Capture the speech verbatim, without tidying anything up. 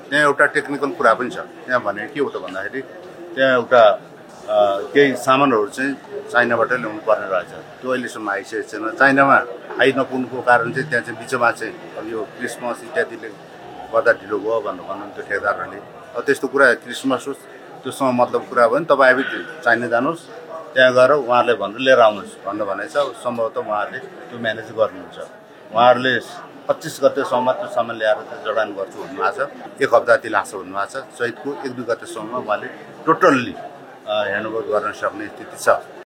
त्यहाँ एउटा टेक्निकल कुरा पनि छ। त्यहाँ भने के हो त भन्दाखेरि त्यहाँ एउटा केही सामानहरू चाहिँ चाइनाबाट ल्याउनु पर्ने रहेछ, त्यो अहिलेसम्म आइसकेको छैन। चाइनामा आइ नपुग्नुको कारण चाहिँ त्यहाँ चाहिँ बिचमा चाहिँ अब यो क्रिसमस इत्यादिले गर्दा ढिलो भयो भनेर भन्नुहुन्थ्यो ठेकेदारहरूले। अब त्यस्तो कुरा क्रिसमस होस् त्योसँग मतलब कुरा भयो भने तपाईँ अब चाइना जानुहोस्, त्यहाँ गएर उहाँहरूले भनेर लिएर आउनुहोस् भनेर भनेको छ। सम्भवतः उहाँहरूले त्यो म्यानेज गर्नुहुन्छ। उहाँहरूले पच्चिस गतेसम्म त्यो सामान ल्याएर त्यो जडान गर्छु भन्नुभएको छ, एक हप्ता ती लाग्छ भन्नुभएको छ। चैतको एक दुई गतेसम्म उहाँले टोटल्ली ह्यान्डओभर गर्न सक्ने स्थिति छ।